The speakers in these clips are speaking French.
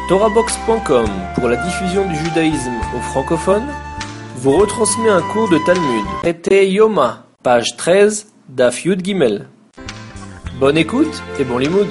TorahBox.com, pour la diffusion du judaïsme aux francophones, vous retransmet un cours de Talmud. Traité Yoma, page 13, Daf Yud Gimel. Bonne écoute et bon limoud.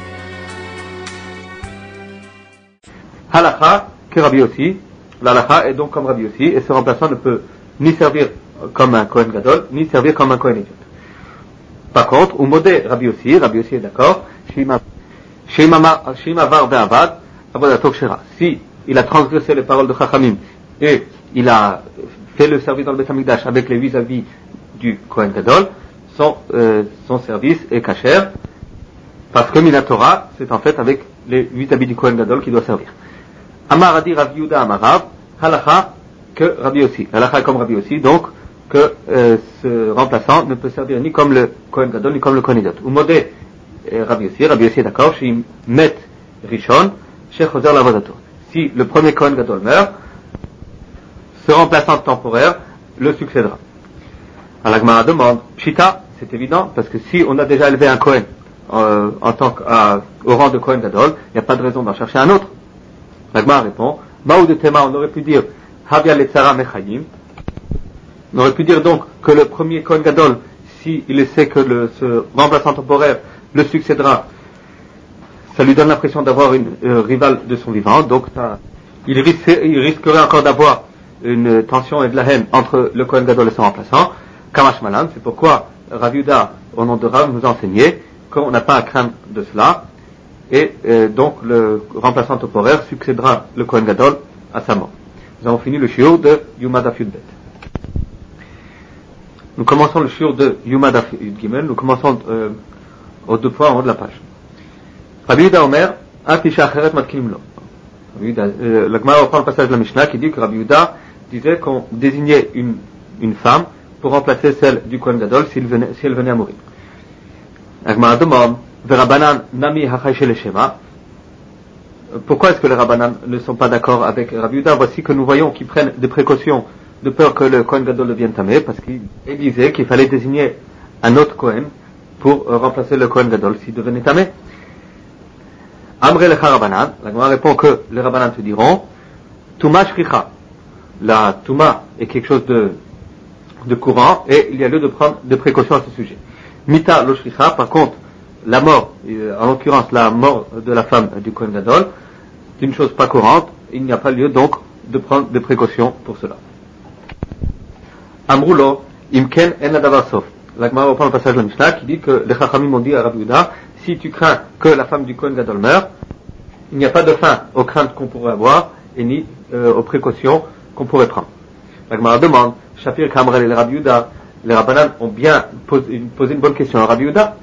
Halakha, que Rabbi Yossi. L'halakha est donc comme Rabbi Yossi, et ce remplaçant ne peut ni servir comme un Kohen Gadol, ni servir comme un Kohen Idiot. Par contre, ou modé Rabbi Yossi est d'accord, Shima var ve'avad, avodato kshera. Si il a transgressé les paroles de Chachamim, et il a fait le service dans le Beth Hamikdash avec les vis-à-vis du Kohen Gadol, son service est kasher, parce que Minatora, c'est en fait avec les vis-à-vis du Kohen Gadol qui doit servir. Amar adi Rav Yehuda Amarav, halakha que Rabbi Yossi. Halakha comme Rabbi Yossi, donc que ce remplaçant ne peut servir ni comme le Kohen Gadol ni comme le Kohen Idiot. Ou modé Rabbi Yossi est d'accord, chez Met Rishon, chez Choser Lavodato. Si le premier Kohen Gadol meurt, ce remplaçant temporaire le succédera. Alors la Gemara demande, Pshita, c'est évident, parce que si on a déjà élevé un Kohen au rang de Kohen Gadol, il n'y a pas de raison d'en chercher un autre. La Gemara répond, Maou de Tema, on aurait pu dire, Havia Letzara Mechayim. On aurait pu dire donc que le premier Kohen Gadol, si il sait que ce remplaçant temporaire le succédera, ça lui donne l'impression d'avoir une rivale de son vivant, donc il risquerait encore d'avoir une tension et de la haine entre le Kohen Gadol et son remplaçant. Kamash Malan, c'est pourquoi Rav Yehuda, au nom de Rav, nous a enseigné qu'on n'a pas à craindre de cela, et donc le remplaçant temporaire succédera le Kohen Gadol à sa mort. Nous avons fini le shiur de Yuma Daf Yud Bet. Nous commençons le shiur de Yuma Daf Yud Gimel, nous commençons aux deux points en haut de la page. Rabbi Yehuda Omer, Atisha Acheret Matkinim Lo. La Gemara reprend le passage de la Mishnah qui dit que Rabbi Yehuda disait qu'on désignait une femme pour remplacer celle du Kohen Gadol si elle venait à mourir. La Gemara demande, Verabanan Nami Hachay Shel Shema. Pourquoi est-ce que les Rabbanan ne sont pas d'accord avec Rabbi Yehuda? Voici que nous voyons qu'ils prennent des précautions de peur que le Kohen Gadol devienne tamé, parce qu'il disait qu'il fallait désigner un autre Kohen pour remplacer le Kohen Gadol s'il devenait tamé. Amre lecha Rabbanan, la Gemara répond que les Rabbanan te diront, Tuma Shricha. La Tuma est quelque chose de courant, et il y a lieu de prendre des précautions à ce sujet. Mita lo Shricha, par contre, la mort, en l'occurrence la mort de la femme du Kohen Gadol, c'est une chose pas courante, il n'y a pas lieu donc de prendre des précautions pour cela. Amrulo, imken en adavar sof. La Gemara reprend le passage de la Mishnah qui dit que les Chachamim ont dit à Rabbi Yehuda, si tu crains que la femme du Kohen Gadol meure, il n'y a pas de fin aux craintes qu'on pourrait avoir et ni aux précautions qu'on pourrait prendre. La Gemara demande, Shapir Kamrel et les Rabbi Yehuda, les Rabbanan ont bien posé une bonne question à Rabbi Yehuda.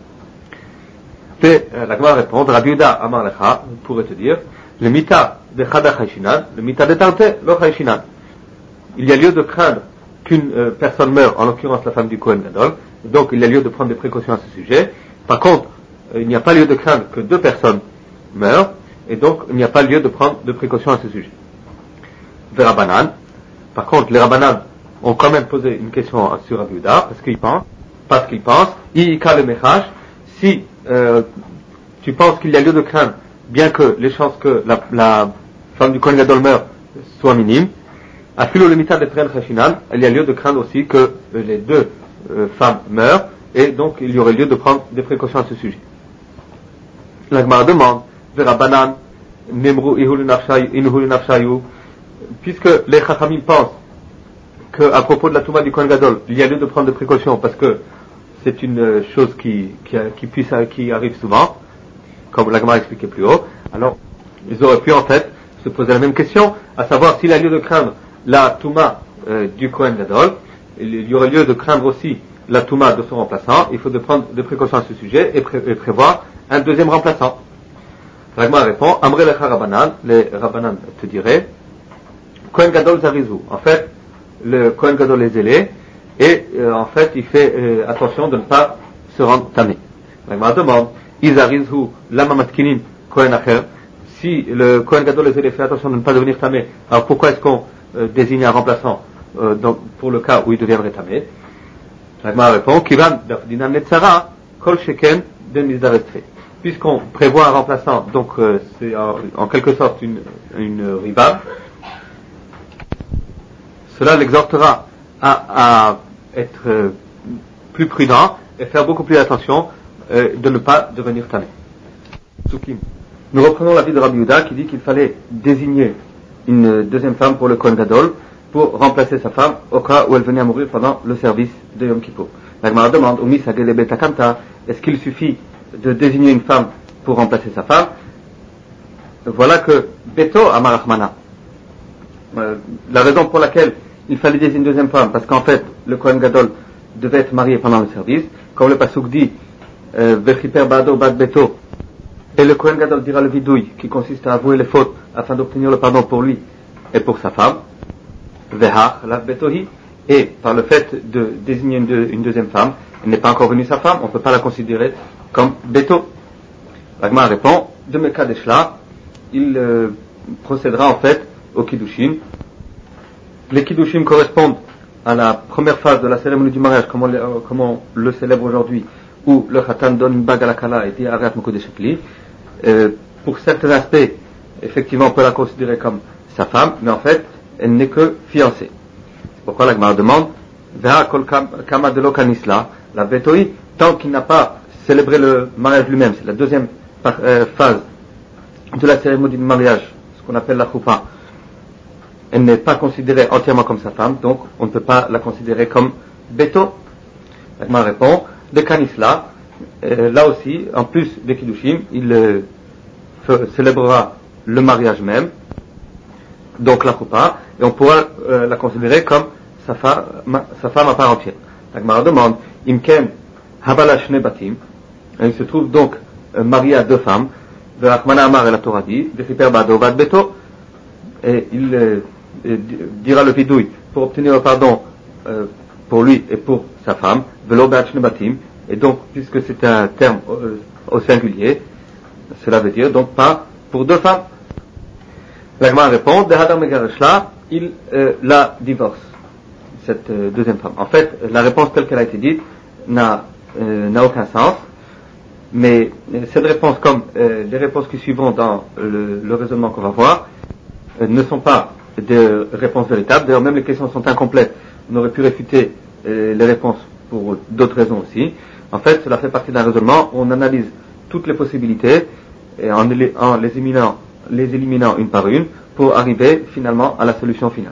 Et la Gemara répond, Rabbi Yehuda Amar Lecha, pourrait te dire, le mita de Chada Chayshinan, le mita de Tarte, lo Chayshinan. Il y a lieu de craindre qu'une personne meure, en l'occurrence la femme du Kohen Gadol, donc il y a lieu de prendre des précautions à ce sujet. Par contre, il n'y a pas lieu de craindre que deux personnes meurent, et donc il n'y a pas lieu de prendre de précautions à ce sujet. Les Rabbanan, par contre, les Rabbanan ont quand même posé une question sur Rabbi Yehuda, parce qu'ils pensent, Iyika le Mechash, si tu penses qu'il y a lieu de craindre, bien que les chances que la femme du Kohen Gadol meure soient minimes, à Philo le Mita de Tren Chashinan, il y a lieu de craindre aussi que les deux femmes meurent, et donc il y aurait lieu de prendre des précautions à ce sujet. La Gemara demande, Verabanan, Nemru Ihulu Nafshayu, puisque les Chachamim pensent qu'à propos de la Touma du Kohen Gadol, il y a lieu de prendre des précautions parce que c'est une chose qui arrive souvent, comme la Gemara expliquait plus haut, alors ils auraient pu en fait se poser la même question, à savoir s'il y a lieu de craindre la Touma du Kohen Gadol, il y aurait lieu de craindre aussi la Touma de son remplaçant, il faut de prendre des précautions à ce sujet et prévoir un deuxième remplaçant. La Gemara répond, Amre lecha Rabbanan, les Rabbanan te diraient, Kohen Gadol Zarizu. En fait, le Kohen Gadol est zélé, et en fait, il fait attention de ne pas se rendre tamé. La Gemara demande, Izarizu lama matkinim Kohen acher. Si le Kohen Gadol est zélé, fait attention de ne pas devenir tamé, alors pourquoi est-ce qu'on désigne un remplaçant pour le cas où il deviendrait tamé? La Gemara répond, Kivan d'afdinan netzara kol sheken den mizdaretfe. puisqu'on prévoit un remplaçant, donc c'est en quelque sorte une riba, cela l'exhortera à être plus prudent et faire beaucoup plus attention de ne pas devenir tamé. Nous reprenons l'avis de Rabbi Yehuda qui dit qu'il fallait désigner une deuxième femme pour le Kohen Gadol pour remplacer sa femme au cas où elle venait à mourir pendant le service de Yom Kippour. La Gemara demande, est-ce qu'il suffit de désigner une femme pour remplacer sa femme? Voilà que Beto Amar Rahmana. La raison pour laquelle il fallait désigner une deuxième femme, parce qu'en fait, le Kohen Gadol devait être marié pendant le service, comme le Pasuk dit, Vechiper Bado Bad Beto, et le Kohen Gadol dira le vidouille, qui consiste à avouer les fautes afin d'obtenir le pardon pour lui et pour sa femme, Vehach Lav Betohi, et par le fait de désigner une deuxième femme, elle n'est pas encore venue sa femme, on ne peut pas la considérer comme Beto. L'Agma répond, de Mekadeshla, il procédera en fait au Kiddushin. Les Kiddushin correspondent à la première phase de la cérémonie du mariage, comme on le célèbre aujourd'hui, où le Khatan donne une bague à la Kala et dit Ariat Mokodeshekli. Pour certains aspects, effectivement, on peut la considérer comme sa femme, mais en fait, elle n'est que fiancée. C'est pourquoi la Gemara demande Veha kol kama de lokanisla, la Betoi, tant qu'il n'a pas célébré le mariage lui-même, c'est la deuxième phase de la cérémonie du mariage, ce qu'on appelle la choupa. Elle n'est pas considérée entièrement comme sa femme, donc on ne peut pas la considérer comme Beto. La Gemara répond de Kanisla, là aussi, en plus de Kiddushim, il célébrera le mariage même, donc la choupa, et on pourra la considérer comme sa femme à part entière. La Gemara demande, Imken Habala Shne Batim, il se trouve donc marié à deux femmes, de Rachmana Amar et la Torah dit, de Chiper Bado Bad Beto, et il dira le vidouille pour obtenir le pardon pour lui et pour sa femme, Velo Beat Shne Batim, et donc, puisque c'est un terme au singulier, cela veut dire donc pas pour deux femmes. La Gemara répond, de Hadar Megareshla, il la divorce, cette deuxième femme. En fait, la réponse telle qu'elle a été dite n'a aucun sens, mais cette réponse, comme les réponses qui suivront dans le raisonnement qu'on va voir, ne sont pas des réponses véritables. D'ailleurs, même les questions sont incomplètes. On aurait pu réfuter les réponses pour d'autres raisons aussi. En fait, cela fait partie d'un raisonnement où on analyse toutes les possibilités et en les éliminant une par une pour arriver finalement à la solution finale.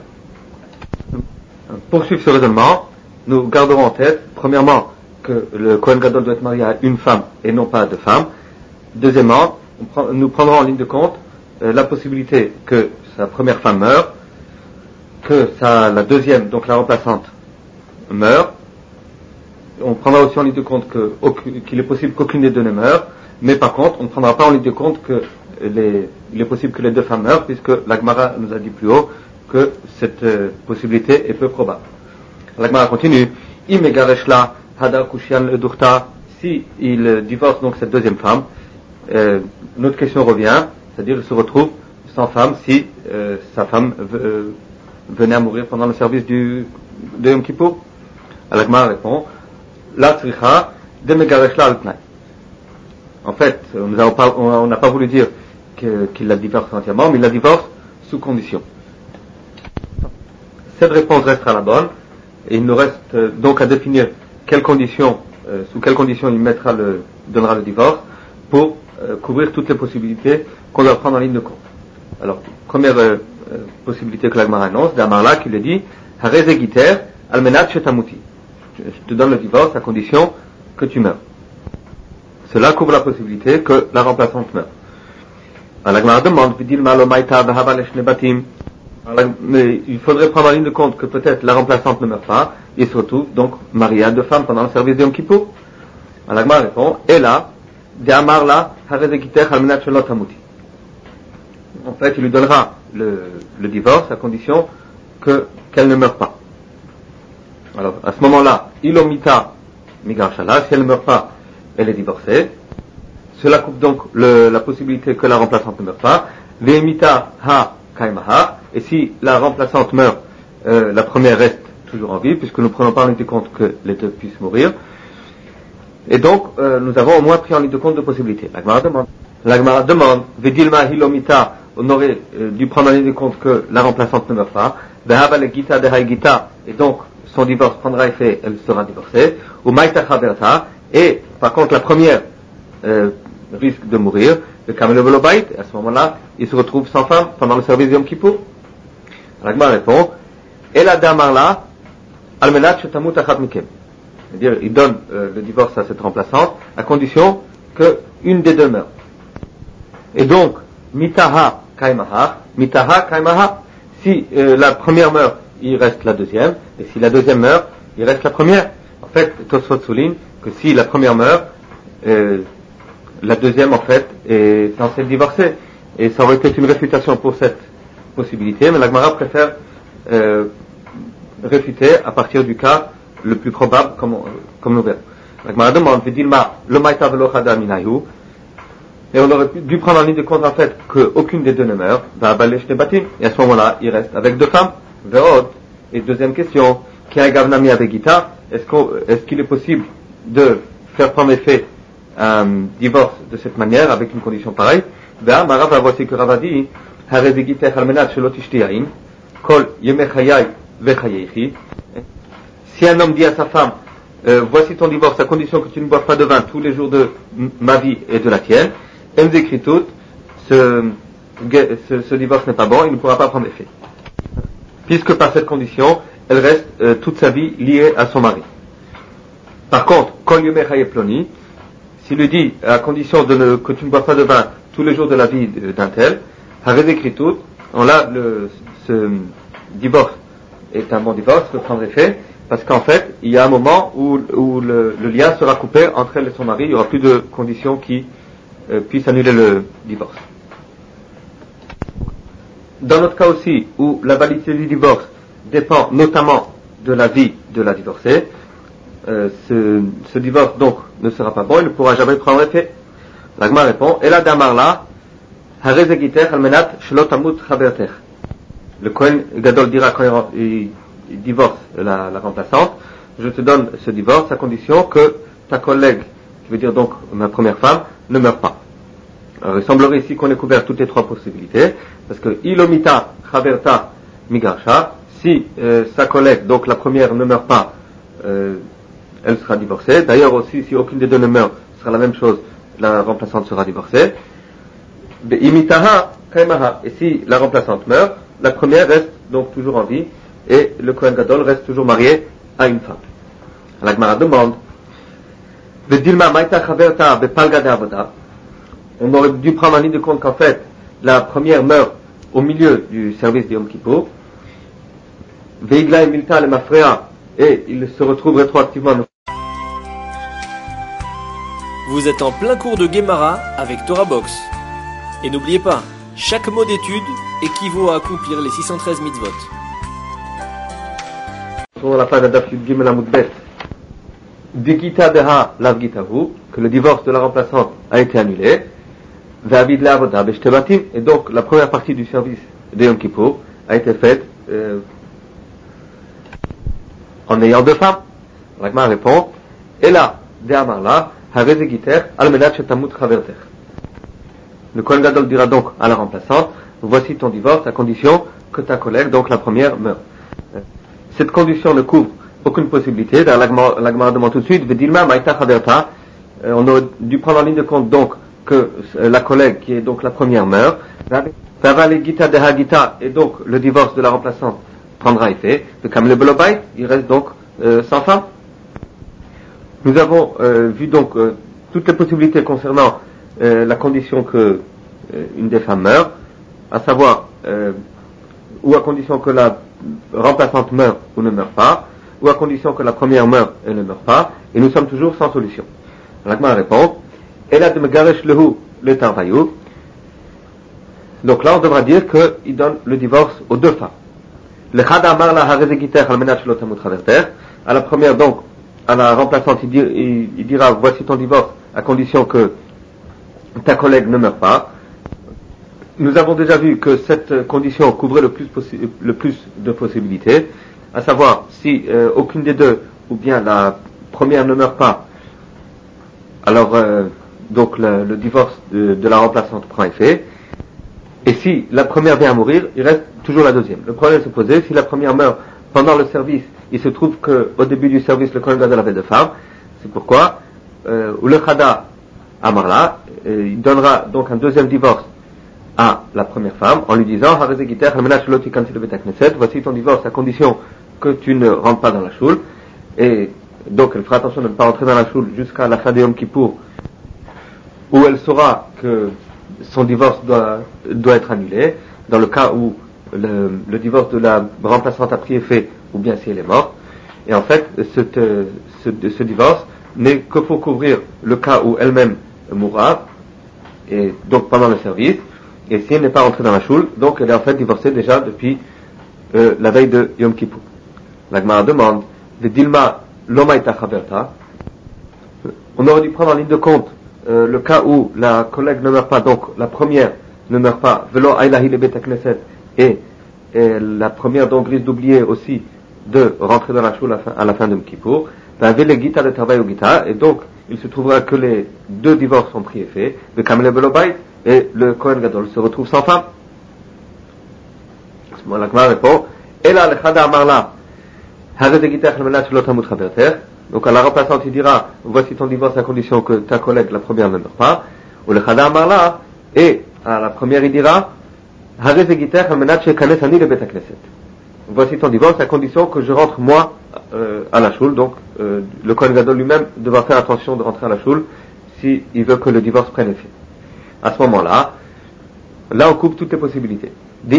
Pour suivre ce raisonnement, nous garderons en tête, premièrement, que le Kohen Gadol doit être marié à une femme et non pas à deux femmes. Deuxièmement, nous prendrons en ligne de compte la possibilité que sa première femme meure, que la deuxième, donc la remplaçante, meure. On prendra aussi en ligne de compte qu'il est possible qu'aucune des deux ne meure, mais par contre, on ne prendra pas en ligne de compte il est possible que les deux femmes meurent, puisque la Gemara nous a dit plus haut que cette possibilité est peu probable. La Gemara continue. Imegareshla Hadar Kushian Durta, si il divorce donc cette deuxième femme, notre question revient, c'est-à-dire il se retrouve sans femme si sa femme venait à mourir pendant le service de Yom Kippour. La Gemara répond La Tzricha de Megareshla Al-Tnai. En fait, on n'a pas voulu dire qu'il la divorce entièrement, mais il la divorce sous condition. Cette réponse restera la bonne, et il nous reste donc à définir sous quelles conditions il donnera le divorce, pour couvrir toutes les possibilités qu'on doit prendre en ligne de compte. Alors, première possibilité que la Gemara annonce, c'est Amarla qui le dit, Hareze Giter, Almenat Shetamuti. Je te donne le divorce à condition que tu meurs. Cela couvre la possibilité que la remplaçante meure. Alors, la Gemara demande, Vidil Malomaita Vahabaleshne Batim. Mais il faudrait prendre en ligne de compte que peut-être la remplaçante ne meurt pas, et se retrouve donc mariée à deux femmes pendant le service de Yom Kippour. Alors, la Gemara répond, et là, de Amarla Hareze Giter Almenat Shelotamuti. En fait, il lui donnera le divorce à condition qu'elle ne meure pas. Alors, à ce moment-là, ilomita migarshala, si elle ne meurt pas, elle est divorcée. Cela coupe donc la possibilité que la remplaçante ne meure pas. Ve'emita ha kaimaha, et si la remplaçante meurt, la première reste toujours en vie, puisque nous ne prenons pas en compte que les deux puissent mourir. Et donc, nous avons au moins pris en ligne de compte deux possibilités. La Gemara demande, Vedilma Hilomita, on aurait dû prendre en ligne de compte que la remplaçante ne meurt pas. Vehava le Gita de Haïgita, et donc son divorce prendra effet, elle sera divorcée. Ou Maïta Chaberta, et par contre la première risque de mourir. Le Kamel Velobait, à ce moment-là, il se retrouve sans femme pendant le service de Yom Kippour. La Gemara répond, Ela Damarla, Almenat Shetamut Achat Mikem. C'est-à-dire, il donne le divorce à cette remplaçante, à condition que une des deux meurt. Et donc, Mitaha Kaimaha, si la première meurt, il reste la deuxième, et si la deuxième meurt, il reste la première. En fait, Tosfot souligne que si la première meurt, la deuxième, en fait, est censée divorcer. Et ça aurait été une réfutation pour cette possibilité, mais la Gemara préfère réfuter à partir du cas le plus probable, comme nous verrons. La Gemara demande, Vedilma, le Maïta velo Chada Minayu, et on aurait dû prendre en ligne de compte, en fait, qu'aucune des deux ne meurt, va abaler chez Batim, et à ce moment-là, il reste avec deux femmes, Veod. Et deuxième question, qui a Gavnami avec Gita, est-ce qu'il est possible de faire prendre effet un divorce de cette manière, avec une condition pareille? Marav, voici que Rav a dit, Harezegitech almenat shelot ishtiyain, kol yemechayai vechayeichi. Si un homme dit à sa femme, voici ton divorce à condition que tu ne boives pas de vin tous les jours de ma vie et de la tienne, Emzekritut, ce divorce n'est pas bon, il ne pourra pas prendre effet. Puisque par cette condition, elle reste toute sa vie liée à son mari. Par contre, Kol Yemechayei Ploni, s'il lui dit à condition que tu ne bois pas de vin tous les jours de la vie d'un tel, Harezekritut, là ce divorce est un bon divorce, peut prendre effet, parce qu'en fait, il y a un moment où le lien sera coupé entre elle et son mari, il n'y aura plus de conditions qui puissent annuler le divorce. Dans notre cas aussi, où la validité du divorce dépend notamment de la vie de la divorcée, ce divorce donc ne sera pas bon, il ne pourra jamais prendre effet. La Gemara répond, Ela Damarla, Harezegitech almenat shelot tamut chabertech. Le Kohen Gadol dira quand il divorce la remplaçante, je te donne ce divorce à condition que ta collègue, qui veut dire donc ma première femme, ne meure pas. Alors il semblerait ici qu'on ait couvert toutes les trois possibilités, parce que Ilomita Chaberta Migarsha, si sa collègue, donc la première, ne meurt pas, elle sera divorcée. D'ailleurs aussi, si aucune des deux ne meurt, ce sera la même chose, la remplaçante sera divorcée. Imitaha Kaimaha, et si la remplaçante meurt, la première reste donc toujours en vie, et le Kohen Gadol reste toujours marié à une femme. La Gemara demande, Vedilma Maïta Chaberta Bepalga de Avoda, on aurait dû prendre en ligne de compte qu'en fait, la première meurt au milieu du service de Yom Kippour, Veigla et Milta le Mafrea, et il se retrouve rétroactivement. Vous êtes en plein cours de Gemara avec Torah Box. Et n'oubliez pas, chaque mot d'étude équivaut à accomplir les 613 mitzvot. Sur la page d'Adaf Yud Gimel Amud Bet, Digita Deha Lav Gitahu, que le divorce de la remplaçante a été annulé, Ve'avid Le'avoda B'Shte Batim, et donc la première partie du service de Yom Kippour a été faite en ayant deux femmes. La Gemara répond, Ela De'amarla Harezegiter Almenat Shetamut Chavertech. Le Kohen Gadol dira donc à la remplaçante, voici ton divorce à condition que ta collègue, donc la première, meure. Cette condition ne couvre aucune possibilité. La Gemara demande tout de suite, Vedilma Maïta Chaverta, on aurait dû prendre en ligne de compte donc que la collègue, qui est donc la première, meurt. Vavale Gita de Hagita, et donc le divorce de la remplaçante prendra effet. Le Kamel Belobait, il reste donc sans femme. Nous avons vu donc toutes les possibilités concernant la condition que une des femmes meurt, à savoir ou à condition que la remplaçante meurt ou ne meurt pas, ou à condition que la première meurt et ne meurt pas, et nous sommes toujours sans solution. La Gemara répond, Ela de Megaresh Lehu le Tarvayou. Donc là on devra dire qu'il donne le divorce aux deux femmes. Le Chada Amar la Harezegiter Almenat Shelo Tamut Chavertech. À la première donc, à la remplaçante, il dira voici ton divorce à condition que ta collègue ne meurt pas. Nous avons déjà vu que cette condition couvrait le plus de possibilités, à savoir si aucune des deux ou bien la première ne meurt pas, alors donc le divorce de la remplaçante prend effet. Et si la première vient à mourir, il reste toujours la deuxième. Le problème se posait, si la première meurt pendant le service, il se trouve qu'au début du service, le Kohen Gadol avait deux femmes. C'est pourquoi le Chada Amarla, il donnera donc un deuxième divorce à la première femme en lui disant voici ton divorce à condition que tu ne rentres pas dans la choule. Et donc elle fera attention de ne pas rentrer dans la choule jusqu'à la fin de Yom Kippour, où elle saura que son divorce doit être annulé, dans le cas où le divorce de la remplaçante a pris effet, ou bien si elle est morte. Et en fait, ce divorce n'est que pour couvrir le cas où elle-même mourra, et donc pendant le service, et si elle n'est pas rentrée dans la choule, donc elle est en fait divorcée déjà depuis la veille de Yom Kippour. La Gemara demande, de Dilma Lomaita Chaverta, on aurait dû prendre en ligne de compte le cas où la collègue ne meurt pas, donc la première ne meurt pas, Velo Ailahi le Bet Knesset, et la première donc risque d'oublier aussi de rentrer dans la choule à la fin de Yom Kippour, et donc il se trouvera que les deux divorces ont pris effet, le Kamele Belobait, et le Kohen Gadol se retrouve sans femme. À ce moment-là, la Gemara répond, et là, le Chada Amarla, donc à la remplaçante il dira, voici ton divorce à condition que ta collègue, la première, ne meurt pas. Ou le Chada Amarla, et à la première il dira, voici ton divorce à condition que je rentre moi à la choule. Donc le Kohen Gadol lui-même devra faire attention de rentrer à la choule s'il veut que le divorce prenne effet. À ce moment-là, on coupe toutes les possibilités.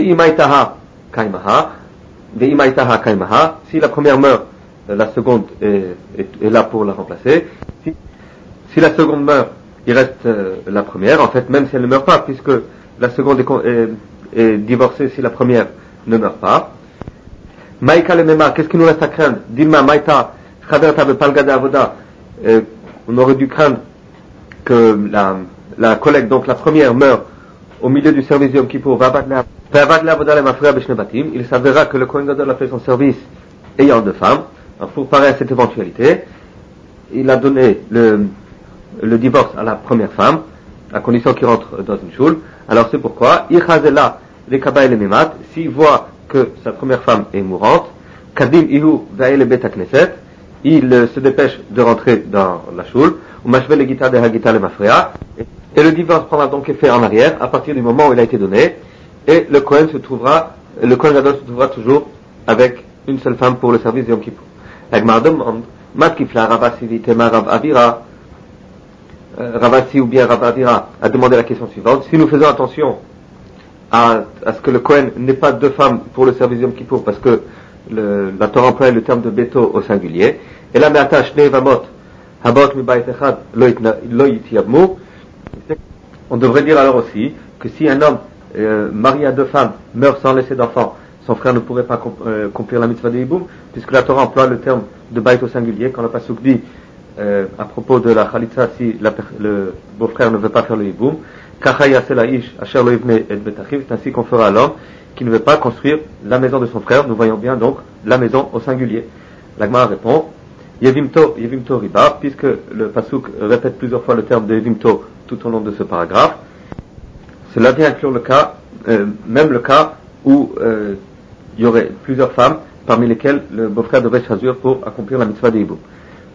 Si la première meurt, la seconde est là pour la remplacer. Si la seconde meurt, il reste la première, en fait, même si elle ne meurt pas, puisque la seconde est divorcée si la première ne meurt pas. Maïka le Mema, qu'est-ce qu'il nous reste à craindre? Dilma Maïta, Chaverta Palgada Avoda, on aurait dû craindre que la collègue, donc la première, meurt au milieu du service de Yom Kippour. Il s'avérera que le Kohen Gadol a fait son service ayant deux femmes. Alors, pour parer à cette éventualité, il a donné le divorce à la première femme, à condition qu'il rentre dans une choule. Alors c'est pourquoi, s'il voit que sa première femme est mourante, il se dépêche de rentrer dans la choule, et le divorce prendra donc effet en arrière à partir du moment où il a été donné, et le Kohen Gadol se trouvera toujours avec une seule femme pour le service de Yom Kippour. La Gemara demande, Ravasi ou bien Rav Avira a demandé la question suivante, si nous faisons attention à ce que le Kohen n'ait pas deux femmes pour le service de Yom Kippour, parce que la Torah emploie le terme de Beto au singulier, et là, on devrait dire alors aussi que si un homme marié à deux femmes meurt sans laisser d'enfants, son frère ne pourrait pas accomplir la mitzvah de Yiboum, puisque la Torah emploie le terme de Bait au singulier, quand le Pasuk dit à propos de la Khalitsa, si le beau-frère ne veut pas faire le Yiboum, c'est ainsi qu'on fera à l'homme qui ne veut pas construire la maison de son frère. Nous voyons bien donc la maison au singulier. La Gemara répond, Yevimto riba, puisque le Pasuk répète plusieurs fois le terme de Yevimto tout au long de ce paragraphe, cela vient inclure le cas, même le cas où il y aurait plusieurs femmes, parmi lesquelles le beau-frère devrait choisir pour accomplir la mitzvah de Yiboum.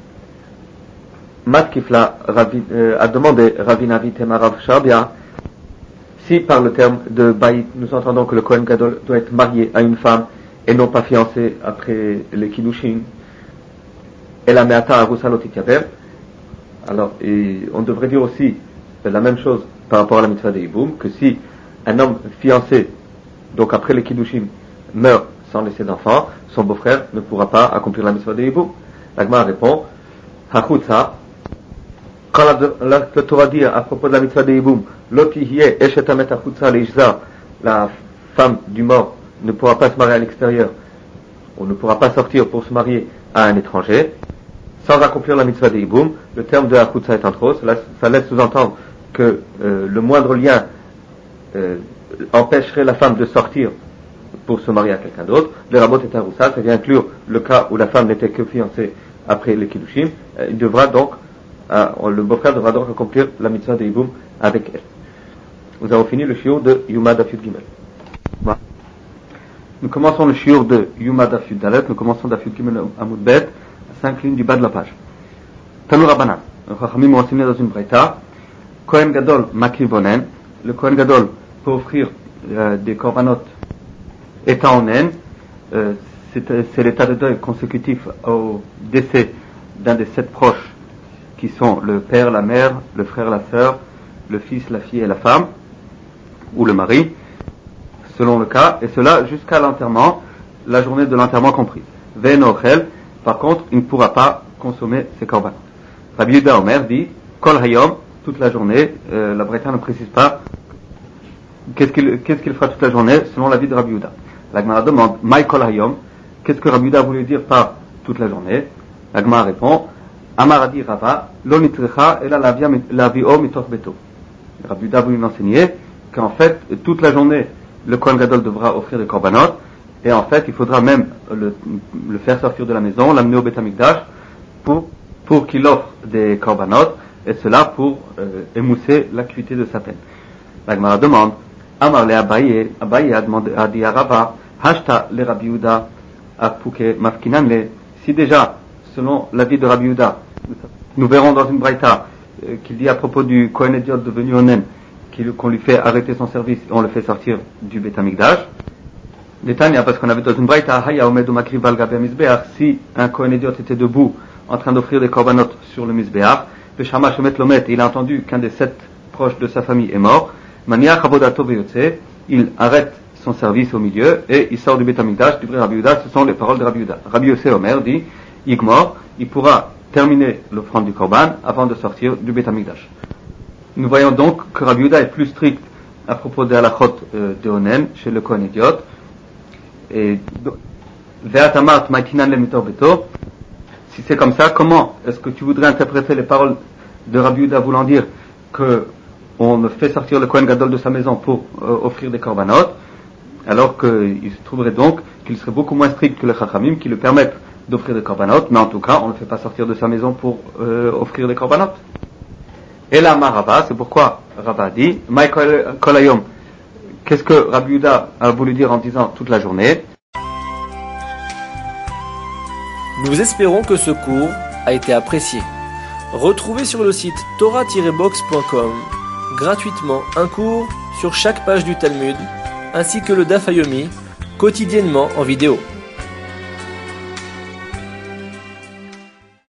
Matkifla a demandé Ravinavi Temarav Shabia, si par le terme de Baït nous entendons que le Kohen Gadol doit être marié à une femme et non pas fiancé après les Kiddushin, et la Meata Arusalot Ityaber, alors on devrait dire aussi la même chose par rapport à la mitzvah de Yiboum, que si un homme fiancé, donc après les Kiddushin, meurt sans laisser d'enfant, son beau-frère ne pourra pas accomplir la mitzvah de Yiboum. La Gemara répond, Hachutza, quand la Torah dit à propos de la mitzvah de Yiboum, Lotihye Eshetamet Hachutza Leishza, la femme du mort ne pourra pas se marier à l'extérieur, on ne pourra pas sortir pour se marier à un étranger, sans accomplir la mitzvah de Yiboum. Le terme de Hachutza est en trop, ça laisse sous-entendre que le moindre lien empêcherait la femme de sortir pour se marier à quelqu'un d'autre. Le Rabot est un roussal, ça vient inclure le cas où la femme n'était que fiancée après les Kiddushim. Il devra donc le beau-frère devra donc accomplir la mitzvah de Yiboum avec elle. Nous avons fini le shiur de Yuma Daf Yud Gimel. Voilà. Nous commençons le shiur de Yuma Daf Yud Dalet, nous commençons Daf Yud Gimel Amud Bet, 5 lignes du bas de la page. Tanu Rabbanan, le Chachamim m'ont enseigné dans une braïta, Kohen Gadol Makriv Onen, le Kohen Gadol peut offrir des korbanot étant onen, c'est l'état de deuil consécutif au décès d'un des 7 proches qui sont le père, la mère, le frère, la sœur, le fils, la fille et la femme, ou le mari, selon le cas, et cela jusqu'à l'enterrement, la journée de l'enterrement comprise. Ve'enochel, par contre, il ne pourra pas consommer ses korbanot. Rabbi Yehuda Omer dit, Kol Hayom, toute la journée, la braïta ne précise pas qu'est-ce qu'il fera toute la journée, selon l'avis de Rabbi Yehuda. La Gemara demande, Maï Kol Hayom, qu'est-ce que Rabbi Yehuda a voulu dire par toute la journée? La Gemara répond, Amaradi Rava, lo nitrecha ela lavio mitoch beto. Rabbi Yehuda a voulu enseigner qu'en fait, toute la journée, le Kohen Gadol devra offrir des korbanot, et en fait, il faudra même le faire sortir de la maison, l'amener au Beth Amikdash, pour qu'il offre des korbanot, et cela pour émousser l'acuité de sa peine. La Gemara demande, Amar le Abaye a dit à Rava, Hashta le Rabbi Yehuda apuke mafkinan le. Si déjà, selon l'avis de Rabbi Yehuda, nous verrons dans une braïta qu'il dit à propos du Kohen Idiot devenu onen, qu'on lui fait arrêter son service et on le fait sortir du Beth Amikdash. Détail, parce qu'on avait dans une braïta, Haya omed umakriv al gabe mizbeach, si un Kohen Idiot était debout en train d'offrir des korbanot sur le mizbeach, le Shama Shemet Lomet, il a entendu qu'un des 7 proches de sa famille est mort, Maniach Avodato Veyotse, il arrête son service au milieu et il sort du Beth Amikdash, du Rabbi Yehuda, ce sont les paroles de Rabbi Yehuda. Rabbi Yossé Omer dit, Yigmor, il pourra terminer l'offrande du korban avant de sortir du Beth Amikdash. Nous voyons donc que Rabbi Yehuda est plus strict à propos des halachot de Onen chez le Kohen Idiot. Et Ve'atamart Maikinan le mitor beto. Si c'est comme ça, comment est-ce que tu voudrais interpréter les paroles de Rabbi Yehuda voulant dire que on fait sortir le Kohen Gadol de sa maison pour offrir des korbanot, alors qu'il se trouverait donc qu'il serait beaucoup moins strict que les Chachamim qui le permettent d'offrir des korbanot, mais en tout cas on ne le fait pas sortir de sa maison pour offrir des korbanot. Et là, Rava, c'est pourquoi Rava dit, Maï Kol Hayom, qu'est-ce que Rabbi Yehuda a voulu dire en disant toute la journée? Nous espérons que ce cours a été apprécié. Retrouvez sur le site torah-box.com gratuitement un cours sur chaque page du Talmud, ainsi que le Daf Yomi, quotidiennement en vidéo.